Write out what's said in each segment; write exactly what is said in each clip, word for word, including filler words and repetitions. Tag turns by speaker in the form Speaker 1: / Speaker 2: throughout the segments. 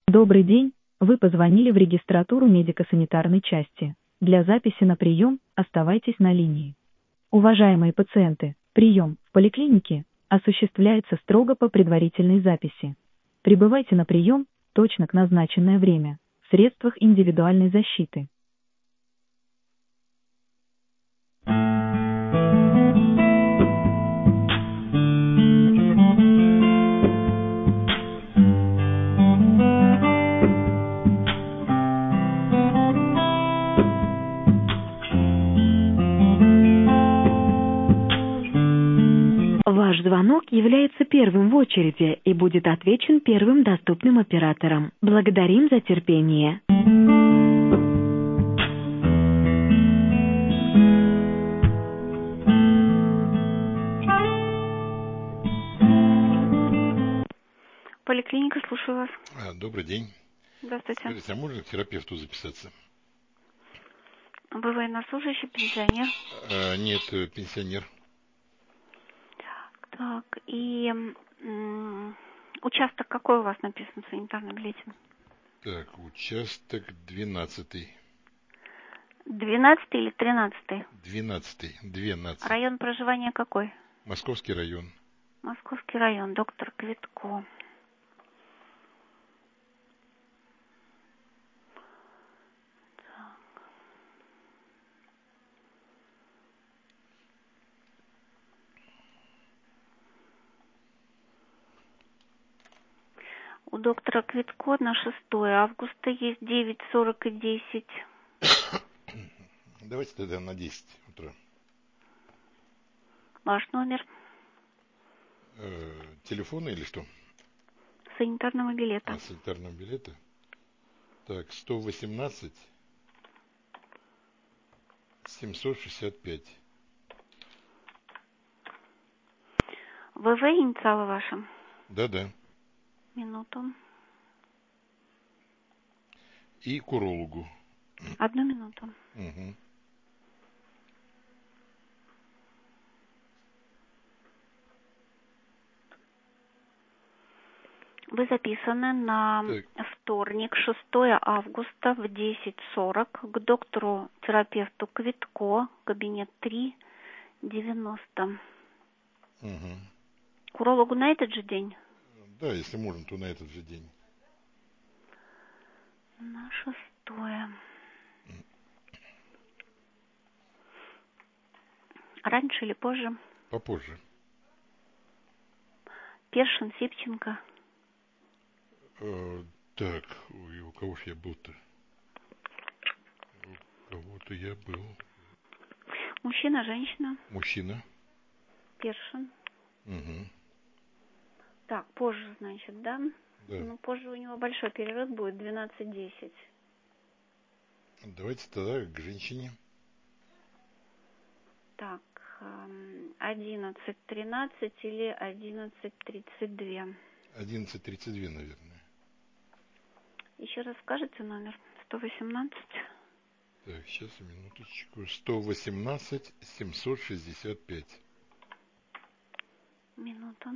Speaker 1: Добрый день, вы позвонили в регистратуру медико-санитарной части. Для записи на прием оставайтесь на линии. Уважаемые пациенты, прием в поликлинике осуществляется строго по предварительной записи. Прибывайте на прием точно к назначенное время в средствах индивидуальной защиты. Ваш звонок является первым в очереди и будет отвечен первым доступным оператором. Благодарим за терпение.
Speaker 2: Поликлиника, слушаю вас.
Speaker 3: А, добрый день.
Speaker 2: Здравствуйте.
Speaker 3: Скажите, а можно к терапевту записаться?
Speaker 2: Вы военнослужащий, пенсионер?
Speaker 3: А, нет, э, пенсионер.
Speaker 2: Так, и м, участок какой у вас написан в санитарном билете?
Speaker 3: Так, участок двенадцатый.
Speaker 2: Двенадцатый или тринадцатый?
Speaker 3: Двенадцатый. Двенадцать.
Speaker 2: Район проживания какой?
Speaker 3: Московский район.
Speaker 2: Московский район, доктор Квитко. У доктора Квитко на шестое августа есть девять сорок и десять.
Speaker 3: Давайте тогда на десять утра.
Speaker 2: Ваш номер
Speaker 3: Э, телефона или что?
Speaker 2: санитарного билета.
Speaker 3: А, санитарного билета. Так, сто восемнадцать семьсот шестьдесят пять.
Speaker 2: ВВ инициалы ваши?
Speaker 3: Да-да.
Speaker 2: Минуту.
Speaker 3: И к урологу.
Speaker 2: Одну минуту.
Speaker 3: Угу.
Speaker 2: Вы записаны на
Speaker 3: Так.
Speaker 2: вторник, шестое августа в десять сорок к доктору-терапевту Квитко, кабинет три девяносто.
Speaker 3: Угу.
Speaker 2: К урологу на этот же день?
Speaker 3: Да, если можно, то на этот же день.
Speaker 2: На шестое. Раньше или позже?
Speaker 3: Попозже.
Speaker 2: Першин, Сипченко.
Speaker 3: Э, так, ой, у кого ж я был-то? У кого-то я был.
Speaker 2: Мужчина, женщина.
Speaker 3: Мужчина.
Speaker 2: Першин.
Speaker 3: Угу.
Speaker 2: Так, позже, значит, да?
Speaker 3: Да.
Speaker 2: Ну, позже у него большой перерыв будет, двенадцать десять.
Speaker 3: Давайте тогда к женщине.
Speaker 2: Так, одиннадцать тринадцать или одиннадцать тридцать два.
Speaker 3: одиннадцать тридцать два, наверное.
Speaker 2: Еще раз скажите номер. сто восемнадцать.
Speaker 3: Так, сейчас, минуточку. сто восемнадцать семьсот шестьдесят пять.
Speaker 2: Минуту.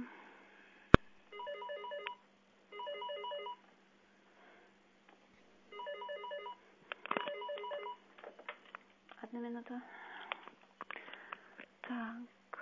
Speaker 2: Одну минуту. Так.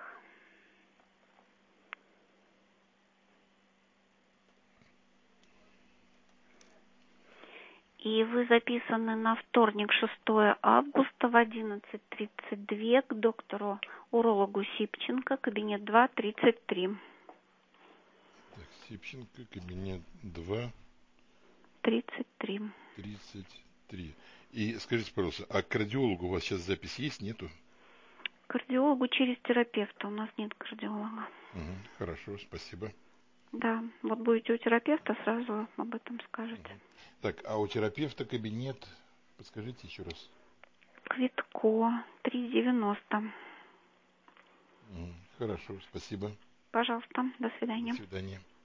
Speaker 2: И вы записаны на вторник, шестое августа в одиннадцать тридцать два к доктору урологу Сипченко, кабинет два тридцать три.
Speaker 3: Так, Сипченко, кабинет два
Speaker 2: тридцать три.
Speaker 3: тридцать три. И скажите, пожалуйста, а к кардиологу у вас сейчас запись есть, нету?
Speaker 2: Кардиологу через терапевта. У нас нет кардиолога.
Speaker 3: Угу, хорошо, спасибо.
Speaker 2: Да, вот будете у терапевта, сразу об этом скажете.
Speaker 3: Угу. Так, а у терапевта кабинет, подскажите еще раз.
Speaker 2: Квитко, три девяносто.
Speaker 3: Угу, хорошо, спасибо.
Speaker 2: Пожалуйста, до
Speaker 3: До
Speaker 2: свидания.
Speaker 3: свидания.